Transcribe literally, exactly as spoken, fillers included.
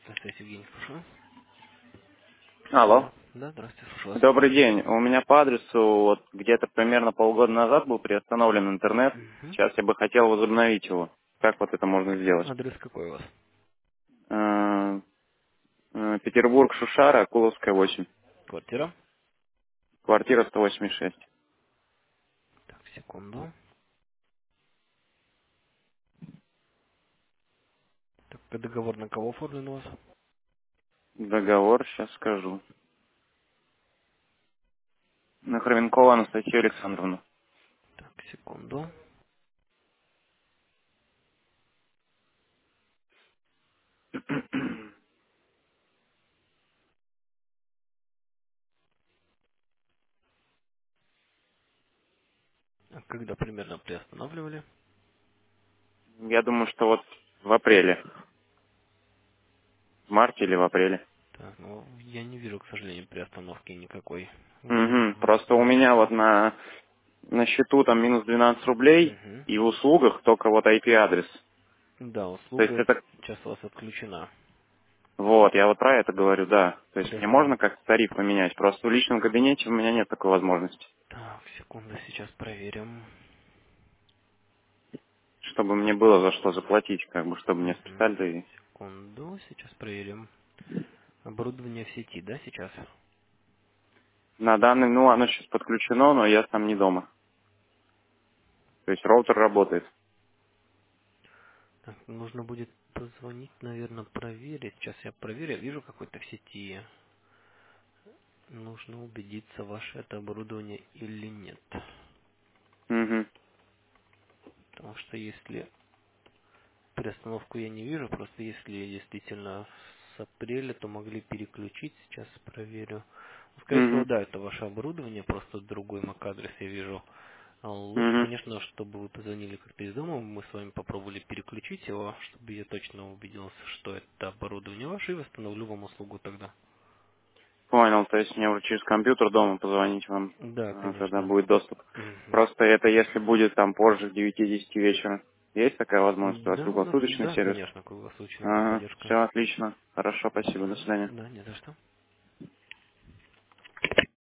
Здравствуйте, Евгений, слушаю. Алло. Алло. Да, здравствуйте, слушаю вас. Добрый день. У меня по адресу вот где-то примерно полгода назад был приостановлен интернет. Мгм. Сейчас я бы хотел возобновить его. Как вот это можно сделать? Адрес какой у вас? Э, э, Петербург, Шушара, Акуловская, восемь. Квартира. Квартира сто восемьдесят шесть. Так, секунду. Так, договор на кого оформлен у вас? Договор, сейчас скажу. На Хроменкова Анастасию Александровну. Так, секунду. А когда примерно приостанавливали? Я думаю, что вот в апреле. В марте или в апреле. Так, ну, я не вижу, к сожалению, приостановки никакой. Вы... Угу. Просто у Мгм. меня вот на, на счету там минус двенадцать рублей, Мгм. и в услугах только вот ай пи-адрес. Да, То есть услуга это сейчас у вас отключена. Вот, я вот про это говорю, да. То есть мне Даже... можно как-то тариф поменять, просто в личном кабинете у меня нет такой возможности, Так, секунду, сейчас проверим. чтобы мне было за что заплатить, как бы, чтобы мне Мгм. списали. Секунду, сейчас проверим. Оборудование в сети, да, сейчас? На данный, ну, оно сейчас подключено, но я сам не дома. То есть роутер работает. Так, нужно будет позвонить, наверное, проверить. Сейчас я проверю. Я вижу какой-то в сети. Нужно убедиться, ваше это оборудование или нет. Угу. Потому что если приостановку я не вижу, просто если действительно с апреля, то могли переключить. Сейчас проверю. Ну, скорее всего, Угу. да, это ваше оборудование, просто другой MAC-адрес я вижу. А Лучше, Угу. конечно, чтобы вы позвонили как-то из дома, мы с вами попробовали переключить его, чтобы я точно убедился, что это оборудование ваше, и восстановлю вам услугу тогда. Понял, то есть мне уже через компьютер дома позвонить вам, Да, а, тогда конечно. будет доступ. Мгм. Просто это если будет там позже к девяти-десяти вечера. Есть такая возможность? У вас Да, у нас, круглосуточный да, сервис? конечно, круглосуточная Ага, поддержка. все отлично. Хорошо, спасибо, до Мгм. свидания. Да, не за что.